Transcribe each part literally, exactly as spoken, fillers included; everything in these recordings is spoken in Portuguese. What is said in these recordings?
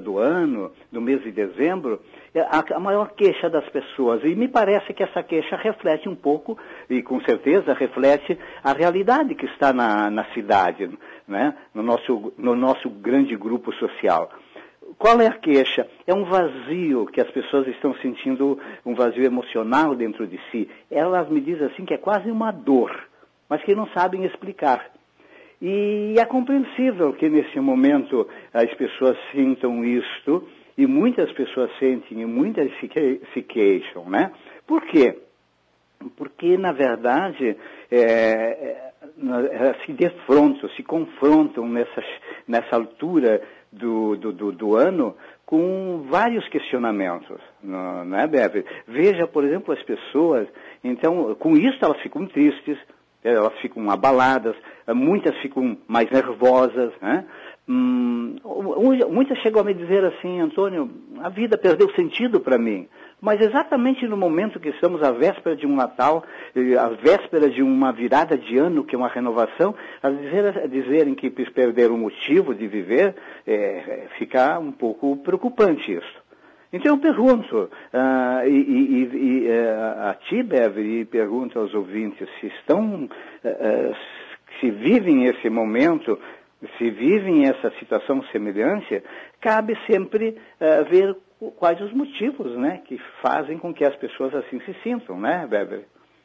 do ano, do mês de dezembro, a, a maior queixa das pessoas, e me parece que essa queixa reflete um pouco, e com certeza reflete a realidade que está na, na cidade, né? no, nosso, no nosso grande grupo social. Qual é a queixa? É um vazio que as pessoas estão sentindo, um vazio emocional dentro de si. Elas me dizem assim que é quase uma dor, mas que não sabem explicar. E é compreensível que nesse momento as pessoas sintam isto, e muitas pessoas sentem, e muitas se, que, se queixam, né? Por quê? Porque, na verdade, é, é, se defrontam, se confrontam nessa, nessa altura do, do, do, do ano com vários questionamentos, não, não é, Bebe? Veja, por exemplo, as pessoas, então, com isso elas ficam tristes, elas ficam abaladas, muitas ficam mais nervosas, né? Hum, muitas chegam a me dizer assim, Antônio, a vida perdeu sentido para mim. Mas exatamente no momento que estamos à véspera de um Natal, à véspera de uma virada de ano, que é uma renovação, a, dizer, a dizerem que perderam o motivo de viver, é, fica um pouco preocupante isso. Então eu pergunto, uh, e, e, e uh, a ti, Beve, e pergunto aos ouvintes, se estão, uh, se vivem esse momento, se vivem essa situação semelhante, cabe sempre uh, ver quais os motivos, né, que fazem com que as pessoas assim se sintam, né, Bebe?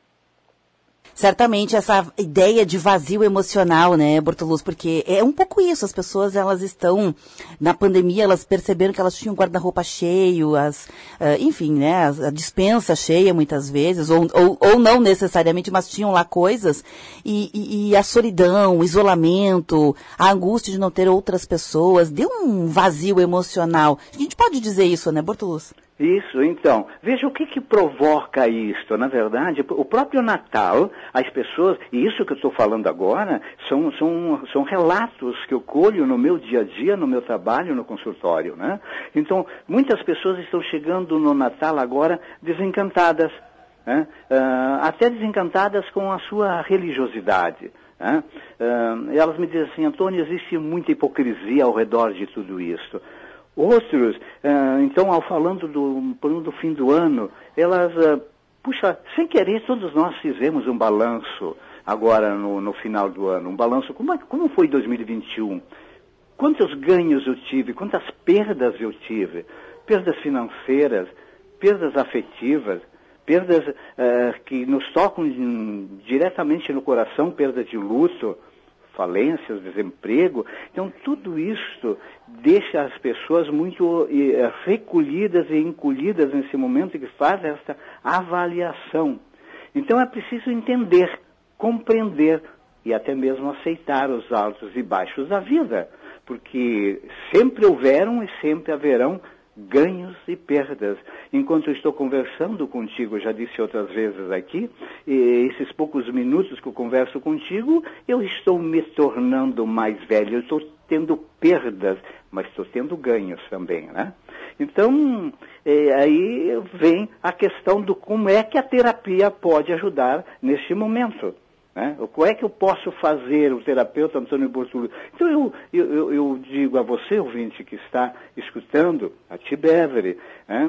Certamente essa ideia de vazio emocional, né, Bortoluz, porque é um pouco isso, as pessoas, elas estão, na pandemia, elas perceberam que elas tinham o guarda-roupa cheio, as, uh, enfim, né, a dispensa cheia muitas vezes, ou, ou, ou não necessariamente, mas tinham lá coisas, e, e, e a solidão, o isolamento, a angústia de não ter outras pessoas, deu um vazio emocional. A gente pode dizer isso, né, Bortoluz? Isso, então, veja o que que provoca isto. Na verdade, o próprio Natal, as pessoas, e isso que eu estou falando agora, são, são, são relatos que eu colho no meu dia a dia, no meu trabalho, no consultório, né? Então, muitas pessoas estão chegando no Natal agora desencantadas, né? Uh, até desencantadas com a sua religiosidade. Né? Uh, elas me dizem assim, Antônio, existe muita hipocrisia ao redor de tudo isso. Outros, uh, então, ao falando do, do fim do ano, elas, uh, puxa, sem querer, todos nós fizemos um balanço agora no, no final do ano. Um balanço, como, é, como foi dois mil e vinte e um? Quantos ganhos eu tive? Quantas perdas eu tive? Perdas financeiras, perdas afetivas, perdas uh, que nos tocam diretamente no coração, perda de luto, falências, desemprego. Então, tudo isso deixa as pessoas muito eh, recolhidas e encolhidas nesse momento que faz essa avaliação. Então, é preciso entender, compreender e até mesmo aceitar os altos e baixos da vida, porque sempre houveram e sempre haverão ganhos e perdas. Enquanto eu estou conversando contigo, já disse outras vezes aqui, e esses poucos minutos que eu converso contigo, eu estou me tornando mais velho, eu estou tendo perdas, mas estou tendo ganhos também, né? Então, é, aí vem a questão do como é que a terapia pode ajudar neste momento. Né? Como é que eu posso fazer, o terapeuta Antônio Bortoluz? Então eu, eu, eu digo a você, ouvinte, que está escutando, a ti, Beverly, né?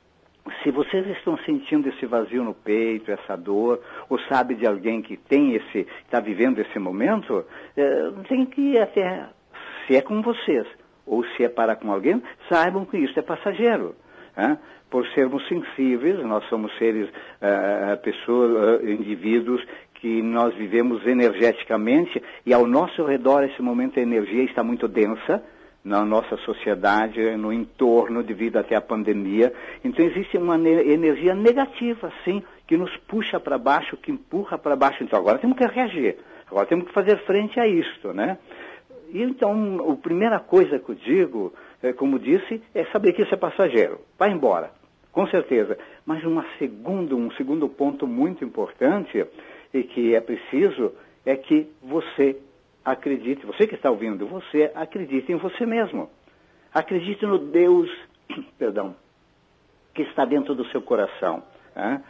Se vocês estão sentindo esse vazio no peito, essa dor, ou sabe de alguém que tem esse, está vivendo esse momento, é, tem que até, se é com vocês, ou se é para com alguém, saibam que isso é passageiro. Né? Por sermos sensíveis, nós somos seres, uh, pessoas, uh, indivíduos, que nós vivemos energeticamente, e ao nosso redor, esse momento, a energia está muito densa na nossa sociedade, no entorno, devido até à pandemia. Então, existe uma energia negativa, sim, que nos puxa para baixo, que empurra para baixo. Então, agora temos que reagir, agora temos que fazer frente a isto, né? E, então, a primeira coisa que eu digo, é, como disse, é saber que isso é passageiro. Vai embora, com certeza. Mas uma segundo, um segundo ponto muito importante, e que é preciso, é que você acredite, você que está ouvindo, você acredite em você mesmo. Acredite no Deus, perdão, que está dentro do seu coração. Né?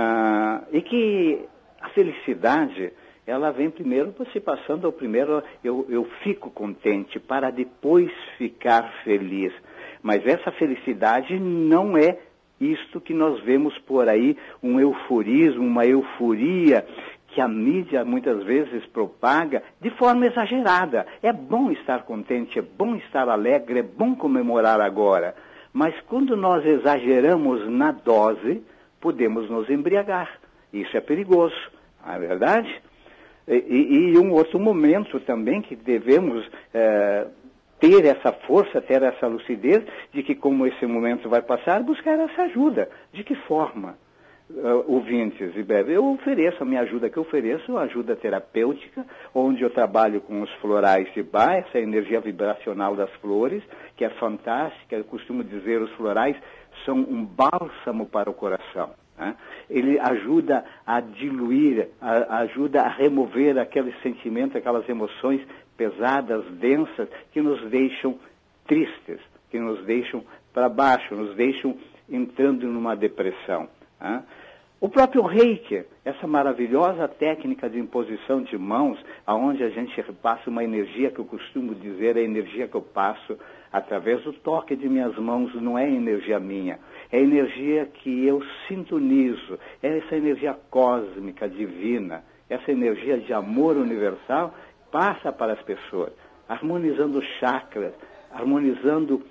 Ah, e que a felicidade, ela vem primeiro se passando ao primeiro, eu, eu fico contente para depois ficar feliz. Mas essa felicidade não é isto que nós vemos por aí, um euforismo, uma euforia que a mídia muitas vezes propaga de forma exagerada. É bom estar contente, é bom estar alegre, é bom comemorar agora. Mas quando nós exageramos na dose, podemos nos embriagar. Isso é perigoso, não é verdade? E, e, e um outro momento também que devemos é, ter essa força, ter essa lucidez de que como esse momento vai passar, buscar essa ajuda. De que forma? Uh, ouvintes e bebê, eu ofereço a minha ajuda que eu ofereço, ajuda terapêutica, onde eu trabalho com os florais de Bach, essa energia vibracional das flores, que é fantástica. Eu costumo dizer, os florais são um bálsamo para o coração, né? Ele ajuda a diluir, a, ajuda a remover aqueles sentimentos, aquelas emoções pesadas, densas, que nos deixam tristes, que nos deixam para baixo, nos deixam entrando numa depressão. Ah. O próprio Reiki, essa maravilhosa técnica de imposição de mãos, aonde a gente passa uma energia que eu costumo dizer, é a energia que eu passo através do toque de minhas mãos, não é energia minha, é energia que eu sintonizo, é essa energia cósmica, divina, essa energia de amor universal passa para as pessoas, harmonizando os chakras, harmonizando uh,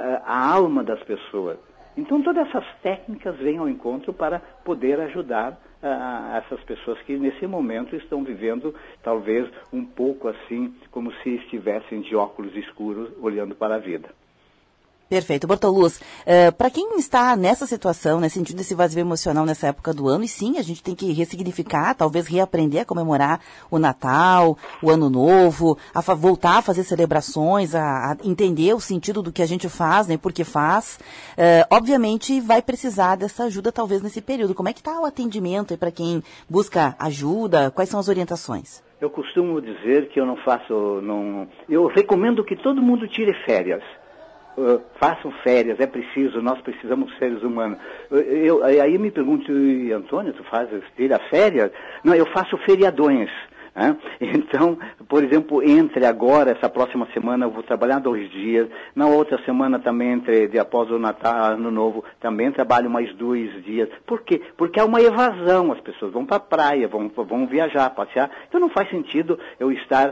a alma das pessoas. Então, todas essas técnicas vêm ao encontro para poder ajudar uh, essas pessoas que, nesse momento, estão vivendo, talvez, um pouco assim, como se estivessem de óculos escuros, olhando para a vida. Perfeito. Bortoluz, uh, para quem está nessa situação, né, sentindo esse vazio emocional nessa época do ano, e sim, a gente tem que ressignificar, talvez reaprender a comemorar o Natal, o Ano Novo, a fa- voltar a fazer celebrações, a, a entender o sentido do que a gente faz, né, por que faz. Uh, obviamente vai precisar dessa ajuda talvez nesse período. Como é que está o atendimento para quem busca ajuda? Quais são as orientações? Eu costumo dizer que eu não faço... Não... Eu recomendo que todo mundo tire férias. Uh, façam férias, é preciso, nós precisamos de seres humanos. Eu, eu, aí me pergunto, Antônio, tu fazes, tira férias? Não, eu faço feriadões. Né? Então, por exemplo, entre agora, essa próxima semana, eu vou trabalhar dois dias. Na outra semana também, entre de após o Natal, Ano Novo, também trabalho mais dois dias. Por quê? Porque há uma evasão. As pessoas vão para a praia, vão, vão viajar, passear. Então não faz sentido eu estar,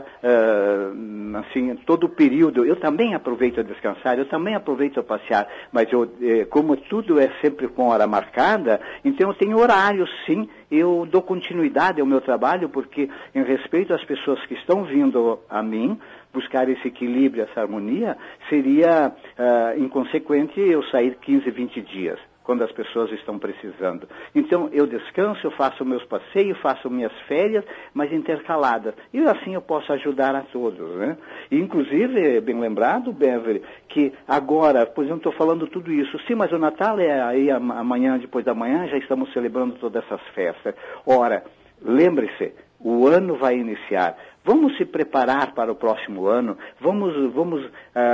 uh, assim, todo o período. Eu também aproveito a descansar, eu também aproveito a passear. Mas eu, eh, como tudo é sempre com hora marcada, então eu tenho horário, sim. Eu dou continuidade ao meu trabalho, porque em respeito às pessoas que estão vindo a mim, buscar esse equilíbrio, essa harmonia, seria uh, inconsequente eu sair quinze, vinte dias, quando as pessoas estão precisando. Então, eu descanso, eu faço meus passeios, faço minhas férias, mas intercaladas. E assim eu posso ajudar a todos, né? E, inclusive, bem lembrado, Beverly, que agora, pois eu não estou falando tudo isso. Sim, mas o Natal é aí amanhã, depois da manhã, já estamos celebrando todas essas festas. Ora, lembre-se, o ano vai iniciar. Vamos se preparar para o próximo ano, vamos, vamos uh,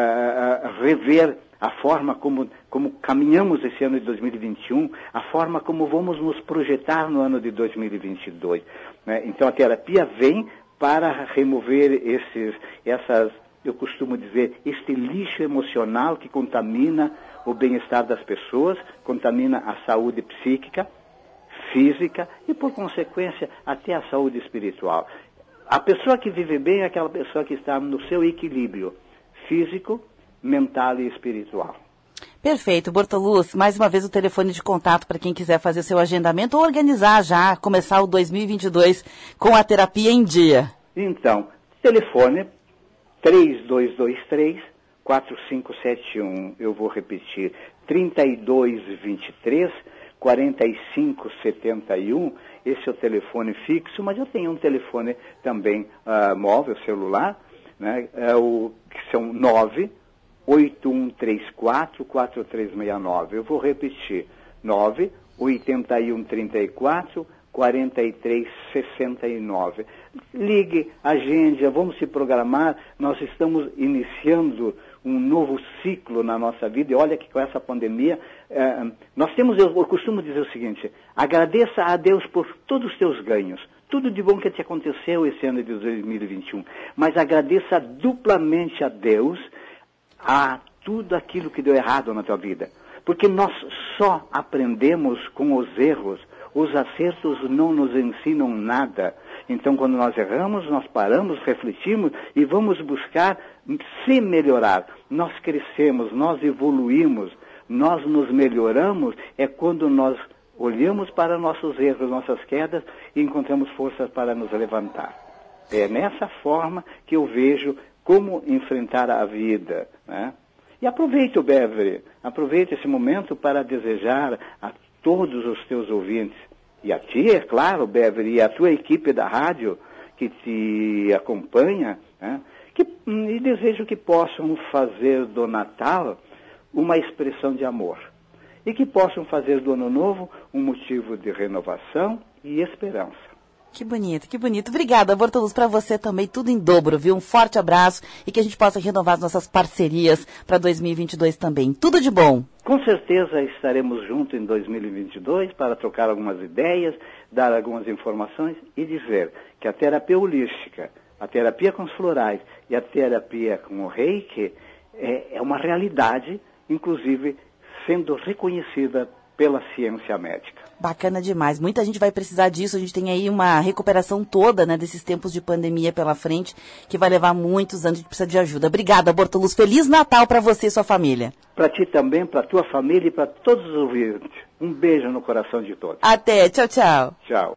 uh, rever a forma como, como caminhamos esse ano de dois mil e vinte e um, a forma como vamos nos projetar no ano de dois mil e vinte e dois. Né? Então a terapia vem para remover esses, essas, eu costumo dizer, este lixo emocional que contamina o bem-estar das pessoas, contamina a saúde psíquica, física e, por consequência, até a saúde espiritual. A pessoa que vive bem é aquela pessoa que está no seu equilíbrio físico, mental e espiritual. Perfeito, Bortoluz. Mais uma vez o telefone de contato para quem quiser fazer seu agendamento ou organizar já, começar o dois mil e vinte e dois com a terapia em dia. Então, telefone três dois dois três, quatro cinco sete um. Eu vou repetir, trinta e dois vinte e três, quarenta e cinco setenta e um. Esse é o telefone fixo, mas eu tenho um telefone também uh, móvel, celular, né? É o, que são nove oito um três quatro, quatro três seis nove. Eu vou repetir, nove oito um três quatro, quatro três seis nove. Ligue, agende, vamos se programar. Nós estamos iniciando um novo ciclo na nossa vida, e olha que com essa pandemia, eh, nós temos, eu, eu costumo dizer o seguinte, agradeça a Deus por todos os teus ganhos, tudo de bom que te aconteceu esse ano de dois mil e vinte e um, mas agradeça duplamente a Deus a tudo aquilo que deu errado na tua vida. Porque nós só aprendemos com os erros. Os acertos não nos ensinam nada. Então, quando nós erramos, nós paramos, refletimos e vamos buscar se melhorar. Nós crescemos, nós evoluímos, nós nos melhoramos. É quando nós olhamos para nossos erros, nossas quedas e encontramos forças para nos levantar. É nessa forma que eu vejo como enfrentar a vida, né? E aproveite, Beverly, aproveite esse momento para desejar a todos os teus ouvintes, e a ti, é claro, Beverly, e a tua equipe da rádio que te acompanha, né? que, e desejo que possam fazer do Natal uma expressão de amor. E que possam fazer do Ano Novo um motivo de renovação e esperança. Que bonito, que bonito. Obrigada, Bortoluz, para você também, tudo em dobro, viu? Um forte abraço e que a gente possa renovar as nossas parcerias para dois mil e vinte e dois também. Tudo de bom. Com certeza estaremos juntos em dois mil e vinte e dois para trocar algumas ideias, dar algumas informações e dizer que a terapia holística, a terapia com os florais e a terapia com o reiki é, é uma realidade, inclusive sendo reconhecida pela ciência médica. Bacana demais. Muita gente vai precisar disso. A gente tem aí uma recuperação toda, né, desses tempos de pandemia pela frente, que vai levar muitos anos. A gente precisa de ajuda. Obrigada, Bortoluz. Feliz Natal para você e sua família. Para ti também, para tua família e para todos os ouvintes. Um beijo no coração de todos. Até. Tchau, tchau. Tchau.